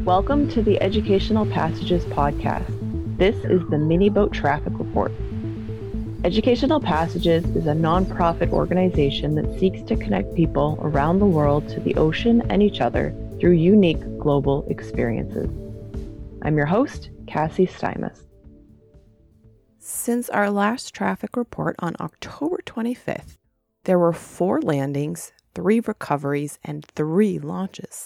Welcome to the Educational Passages podcast. This is the Mini Boat Traffic Report. Educational Passages is a nonprofit organization that seeks to connect people around the world to the ocean and each other through unique global experiences. I'm your host, Cassie Stymus. Since our last traffic report on October 25th, there were 4 landings, 3 recoveries, and 3 launches.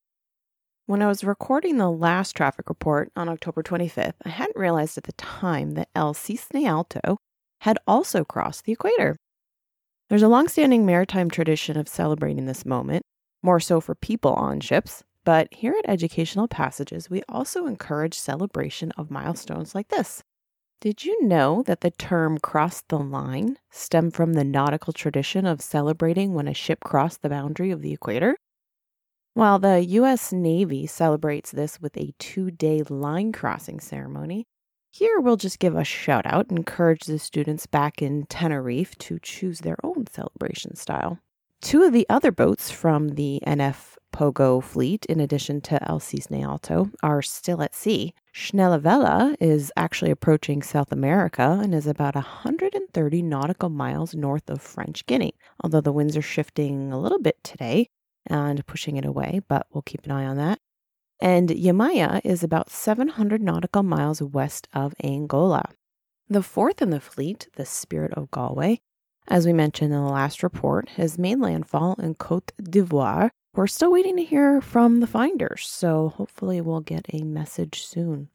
When I was recording the last traffic report on October 25th, I hadn't realized at the time that El Cisne Alto had also crossed the equator. There's a long-standing maritime tradition of celebrating this moment, more so for people on ships, but here at Educational Passages, we also encourage celebration of milestones like this. Did you know that the term cross the line stemmed from the nautical tradition of celebrating when a ship crossed the boundary of the equator? While the U.S. Navy celebrates this with a 2-day line crossing ceremony, here we'll just give a shout out and encourage the students back in Tenerife to choose their own celebration style. 2 of the other boats from the NF Pogo fleet, in addition to El Cisne Alto, are still at sea. Schnelle Vela is actually approaching South America and is about 130 nautical miles north of French Guiana, although the winds are shifting a little bit today and pushing it away, but we'll keep an eye on that. And Yamaya is about 700 nautical miles west of Angola. The 4th in the fleet, the Spirit of Galway, as we mentioned in the last report, has made landfall in Côte d'Ivoire. We're still waiting to hear from the finders, so hopefully we'll get a message soon.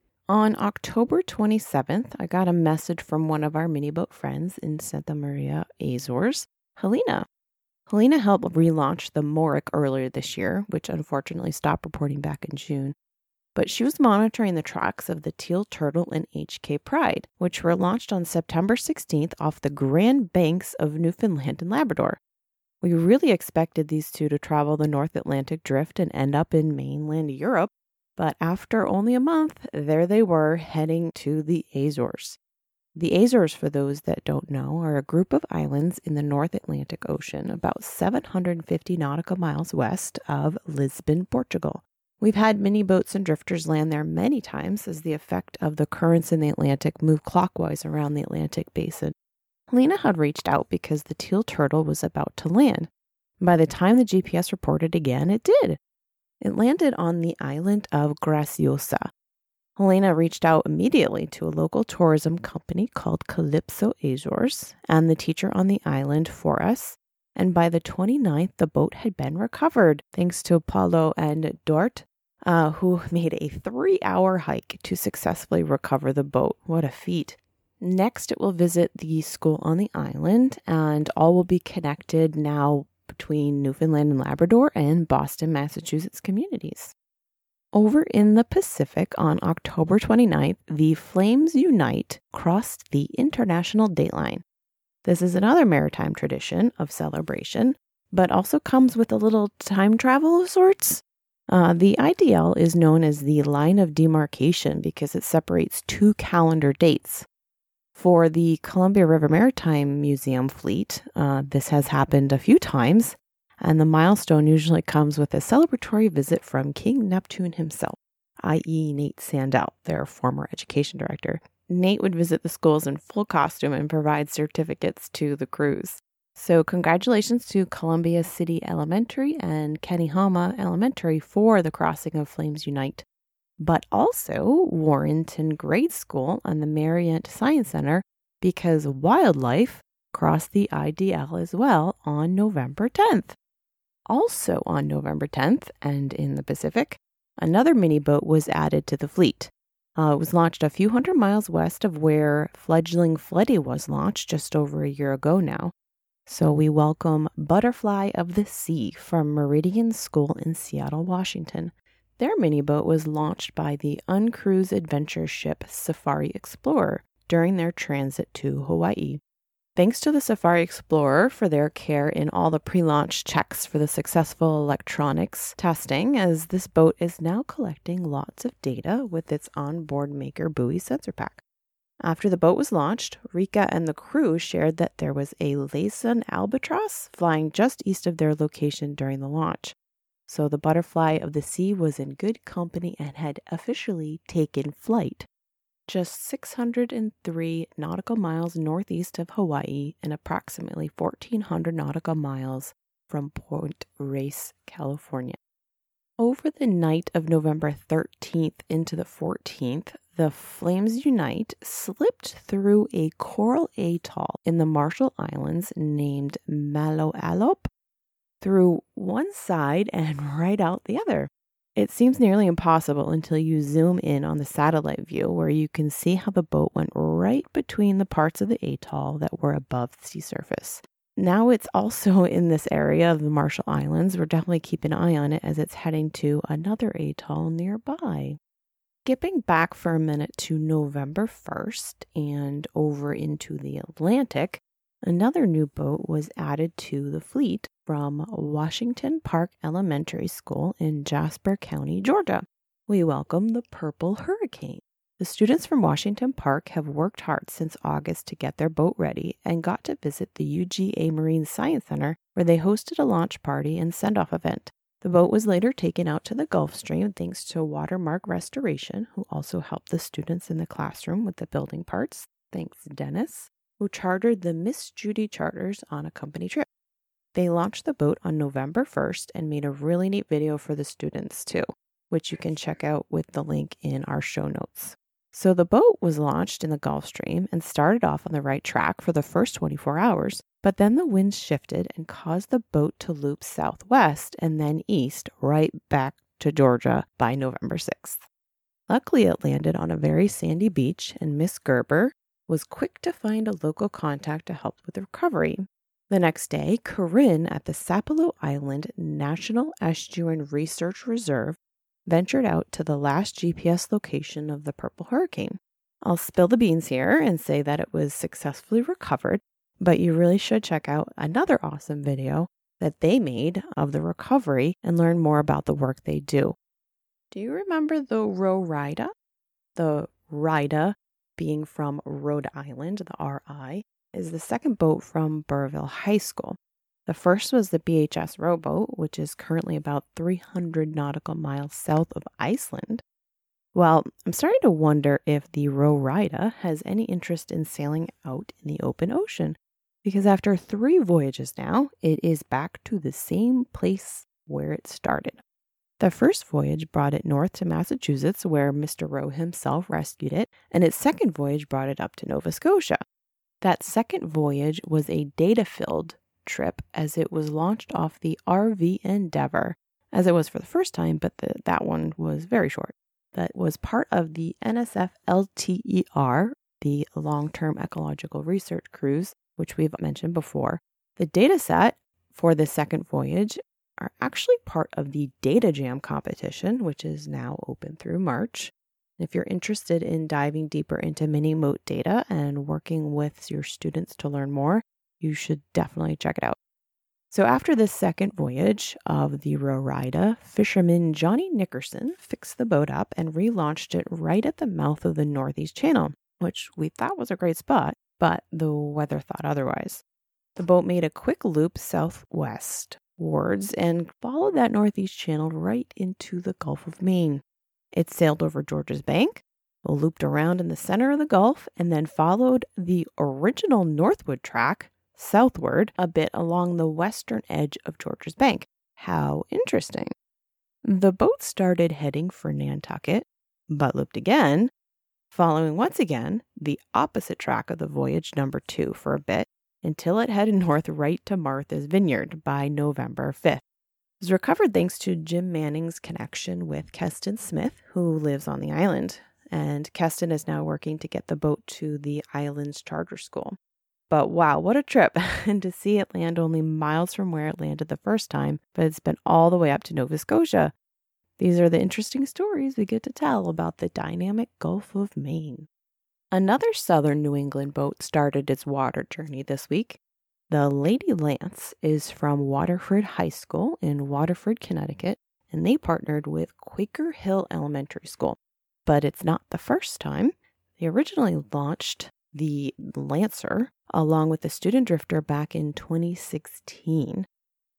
On October 27th, I got a message from one of our mini boat friends in Santa Maria, Azores, Helena. Helena helped relaunch the Moric earlier this year, which unfortunately stopped reporting back in June. But she was monitoring the tracks of the Teal Turtle and HK Pride, which were launched on September 16th off the Grand Banks of Newfoundland and Labrador. We really expected these 2 to travel the North Atlantic Drift and end up in mainland Europe, but after only a month, there they were heading to the Azores. The Azores, for those that don't know, are a group of islands in the North Atlantic Ocean, about 750 nautical miles west of Lisbon, Portugal. We've had mini boats and drifters land there many times as the effect of the currents in the Atlantic move clockwise around the Atlantic basin. Helena had reached out because the Teal Turtle was about to land. By the time the GPS reported again, it did. It landed on the island of Graciosa. Helena reached out immediately to a local tourism company called Calypso Azores and the teacher on the island for us. And by the 29th, the boat had been recovered, thanks to Paulo and Dort, who made a 3-hour hike to successfully recover the boat. What a feat. Next, it will visit the school on the island, and all will be connected now between Newfoundland and Labrador and Boston, Massachusetts communities. Over in the Pacific on October 29th, the Flames Unite crossed the international dateline. This is another maritime tradition of celebration, but also comes with a little time travel of sorts. The IDL is known as the line of demarcation because it separates 2 calendar dates. For the Columbia River Maritime Museum fleet, this has happened a few times, and the milestone usually comes with a celebratory visit from King Neptune himself, i.e. Nate Sandell, their former education director. Nate would visit the schools in full costume and provide certificates to the crews. So congratulations to Columbia City Elementary and Kanihama Elementary for the crossing of Flames Unite, but also Warrenton Grade School and the Marriott Science Center because wildlife crossed the IDL as well on November 10th. Also on November 10th, and in the Pacific, another mini boat was added to the fleet. It was launched a few hundred miles west of where fledgling Fleddy was launched just over a year ago now. So we welcome Butterfly of the Sea from Meridian School in Seattle, Washington. Their mini boat was launched by the uncrewed adventure ship Safari Explorer during their transit to Hawaii. Thanks to the Safari Explorer for their care in all the pre-launch checks for the successful electronics testing, as this boat is now collecting lots of data with its onboard Maker buoy sensor pack. After the boat was launched, Rika and the crew shared that there was a Laysan albatross flying just east of their location during the launch. so the Butterfly of the Sea was in good company and had officially taken flight. Just 603 nautical miles northeast of Hawaii and approximately 1,400 nautical miles from Point Reyes, California. Over the night of November 13th into the 14th, the Flames Unite slipped through a coral atoll in the Marshall Islands named Maloalope through one side and right out the other. It seems nearly impossible until you zoom in on the satellite view, where you can see how the boat went right between the parts of the atoll that were above the sea surface. Now it's also in this area of the Marshall Islands. We're definitely keeping an eye on it as it's heading to another atoll nearby. Skipping back for a minute to November 1st and over into the Atlantic, another new boat was added to the fleet from Washington Park Elementary School in Jasper County, Georgia. We welcome the Purple Hurricane. The students from Washington Park have worked hard since August to get their boat ready and got to visit the UGA Marine Science Center, where they hosted a launch party and send-off event. The boat was later taken out to the Gulf Stream thanks to Watermark Restoration, who also helped the students in the classroom with the building parts. Thanks, Dennis, who chartered the Miss Judy charters on a company trip. They launched the boat on November 1st and made a really neat video for the students too, which you can check out with the link in our show notes. So the boat was launched in the Gulf Stream and started off on the right track for the first 24 hours, but then the wind shifted and caused the boat to loop southwest and then east right back to Georgia by November 6th. Luckily, it landed on a very sandy beach, and Miss Gerber was quick to find a local contact to help with the recovery. The next day, Corinne at the Sapelo Island National Estuarine Research Reserve ventured out to the last GPS location of the Purple Hurricane. I'll spill the beans here and say that it was successfully recovered, but you really should check out another awesome video that they made of the recovery and learn more about the work they do. Do you remember the Roraida? The Rida, being from Rhode Island, the RI, is the second boat from Burrville High School. The first was the BHS rowboat, which is currently about 300 nautical miles south of Iceland. Well, I'm starting to wonder if the Roraida has any interest in sailing out in the open ocean, because after 3 voyages now, it is back to the same place where it started. The first voyage brought it north to Massachusetts, where Mr. Rowe himself rescued it, and its second voyage brought it up to Nova Scotia. That second voyage was a data-filled trip, as it was launched off the RV Endeavour, as it was for the first time, but that one was very short. That was part of the NSF LTER, the Long-Term Ecological Research Cruise, which we've mentioned before. The data set for the second voyage are actually part of the Data Jam competition, which is now open through March. If you're interested in diving deeper into mini-moat data and working with your students to learn more, you should definitely check it out. So after this second voyage of the Roraida, fisherman Johnny Nickerson fixed the boat up and relaunched it right at the mouth of the Northeast Channel, which we thought was a great spot, but the weather thought otherwise. The boat made a quick loop southwestwards and followed that Northeast Channel right into the Gulf of Maine. It sailed over Georgia's Bank, looped around in the center of the Gulf, and then followed the original Northwood track southward a bit along the western edge of Georgia's Bank. How interesting. The boat started heading for Nantucket, but looped again, following once again the opposite track of the voyage number 2 for a bit, until it headed north right to Martha's Vineyard by November 5th. It was recovered thanks to Jim Manning's connection with Keston Smith, who lives on the island, and Keston is now working to get the boat to the island's charter school. But wow, what a trip, and to see it land only miles from where it landed the first time, but it's been all the way up to Nova Scotia. These are the interesting stories we get to tell about the dynamic Gulf of Maine. Another southern New England boat started its water journey this week. The Lady Lance is from Waterford High School in Waterford, Connecticut, and they partnered with Quaker Hill Elementary School. But it's not the first time. They originally launched the Lancer along with the Student Drifter back in 2016.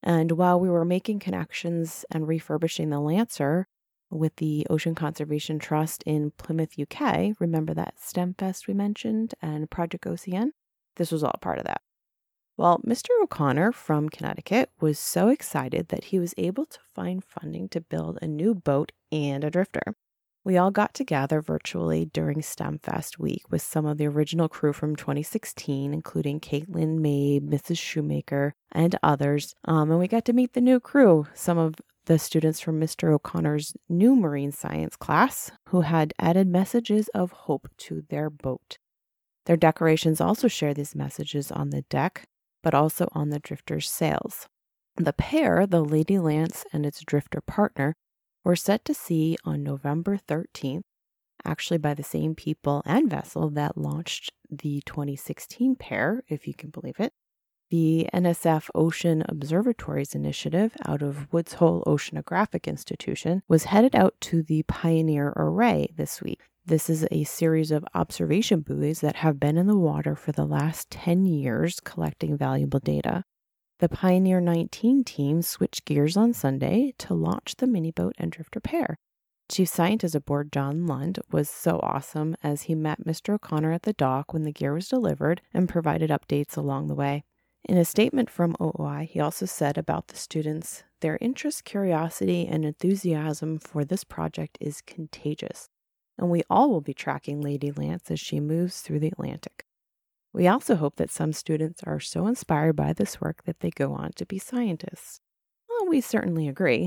And while we were making connections and refurbishing the Lancer with the Ocean Conservation Trust in Plymouth, UK, remember that STEM Fest we mentioned, and Project OCN? This was all part of that. Well, Mr. O'Connor from Connecticut was so excited that he was able to find funding to build a new boat and a drifter. We all got together virtually during STEM Fest week with some of the original crew from 2016, including Caitlin, Mabe, Mrs. Shoemaker, and others. And we got to meet the new crew, some of the students from Mr. O'Connor's new marine science class, who had added messages of hope to their boat. Their decorations also share these messages on the deck, but also on the drifter's sails. The pair, the Lady Lance and its drifter partner, were set to sea on November 13th, actually by the same people and vessel that launched the 2016 pair, if you can believe it. The NSF Ocean Observatories Initiative out of Woods Hole Oceanographic Institution was headed out to the Pioneer Array this week. This is a series of observation buoys that have been in the water for the last 10 years collecting valuable data. The Pioneer 19 team switched gears on Sunday to launch the mini boat and drifter pair. Chief Scientist aboard John Lund was so awesome as he met Mr. O'Connor at the dock when the gear was delivered and provided updates along the way. In a statement from OOI, he also said about the students, their interest, curiosity, and enthusiasm for this project is contagious, and we all will be tracking Lady Lance as she moves through the Atlantic. We also hope that some students are so inspired by this work that they go on to be scientists. Well, we certainly agree.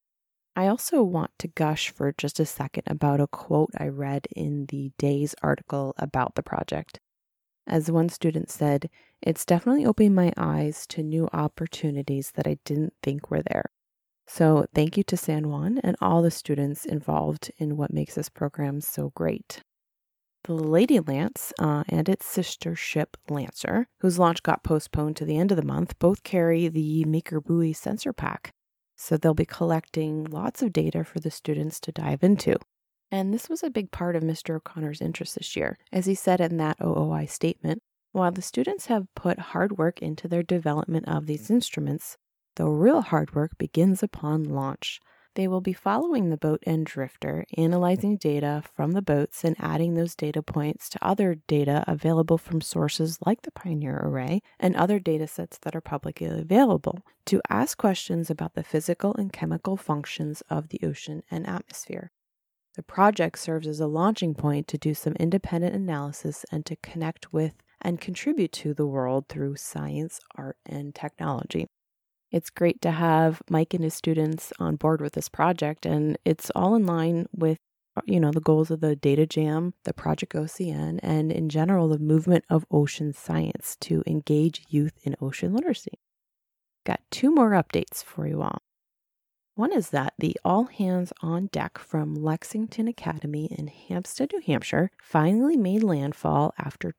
I also want to gush for just a second about a quote I read in the Day's article about the project. As one student said, it's definitely opened my eyes to new opportunities that I didn't think were there. So thank you to San Juan and all the students involved in what makes this program so great. The Lady Lance and its sister ship Lancer, whose launch got postponed to the end of the month, both carry the Maker Buoy sensor pack. So they'll be collecting lots of data for the students to dive into. And this was a big part of Mr. O'Connor's interest this year. As he said in that OOI statement, while the students have put hard work into their development of these instruments, the real hard work begins upon launch. They will be following the boat and drifter, analyzing data from the boats and adding those data points to other data available from sources like the Pioneer Array and other data sets that are publicly available to ask questions about the physical and chemical functions of the ocean and atmosphere. The project serves as a launching point to do some independent analysis and to connect with and contribute to the world through science, art, and technology. It's great to have Mike and his students on board with this project, and it's all in line with, the goals of the Data Jam, the Project OCN, and in general, the movement of ocean science to engage youth in ocean literacy. Got 2 more updates for you all. One is that the All Hands on Deck from Lexington Academy in Hampstead, New Hampshire, finally made landfall after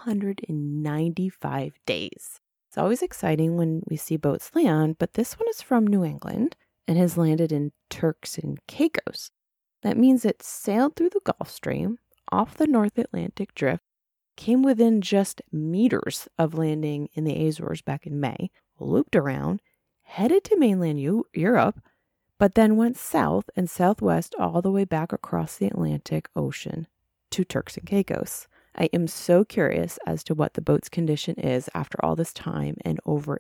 295 days. It's always exciting when we see boats land, but this one is from New England and has landed in Turks and Caicos. That means it sailed through the Gulf Stream, off the North Atlantic Drift, came within just meters of landing in the Azores back in May, looped around, headed to mainland Europe, but then went south and southwest all the way back across the Atlantic Ocean to Turks and Caicos. I am so curious as to what the boat's condition is after all this time and over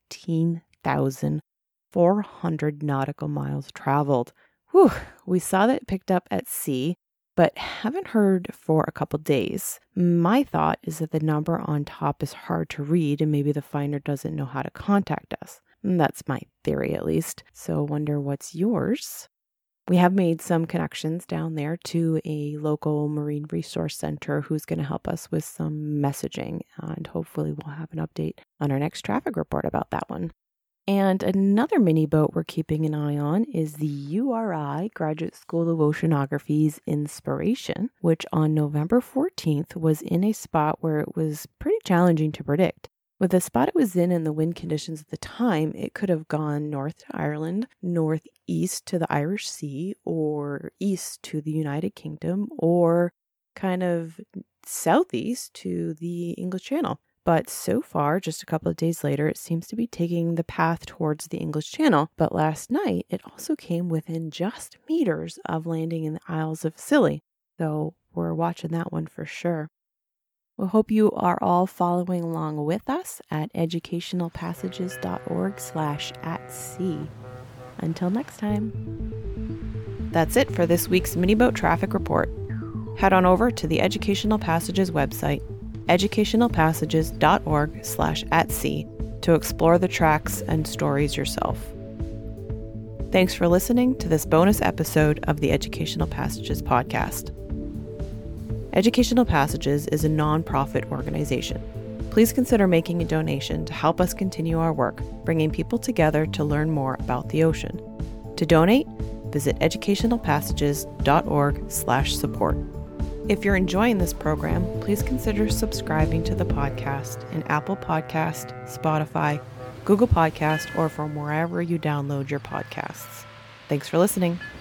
18,400 nautical miles traveled. Whew, we saw that it picked up at sea, but haven't heard for a couple days. My thought is that the number on top is hard to read and maybe the finder doesn't know how to contact us. That's my theory, at least. So wonder what's yours. We have made some connections down there to a local marine resource center who's going to help us with some messaging. And hopefully we'll have an update on our next traffic report about that one. And another mini boat we're keeping an eye on is the URI Graduate School of Oceanography's Inspiration, which on November 14th was in a spot where it was pretty challenging to predict. With the spot it was in and the wind conditions at the time, it could have gone north to Ireland, northeast to the Irish Sea, or east to the United Kingdom, or kind of southeast to the English Channel. But so far, just a couple of days later, it seems to be taking the path towards the English Channel. But last night, it also came within just meters of landing in the Isles of Scilly. So we're watching that one for sure. We hope you are all following along with us at educationalpassages.org/@sea. Until next time. That's it for this week's Mini Boat Traffic Report. Head on over to the Educational Passages website, educationalpassages.org/@sea, to explore the tracks and stories yourself. Thanks for listening to this bonus episode of the Educational Passages podcast. Educational Passages is a non-profit organization. Please consider making a donation to help us continue our work, bringing people together to learn more about the ocean. To donate, visit educationalpassages.org/support. If you're enjoying this program, please consider subscribing to the podcast in Apple Podcast, Spotify, Google Podcast, or from wherever you download your podcasts. Thanks for listening.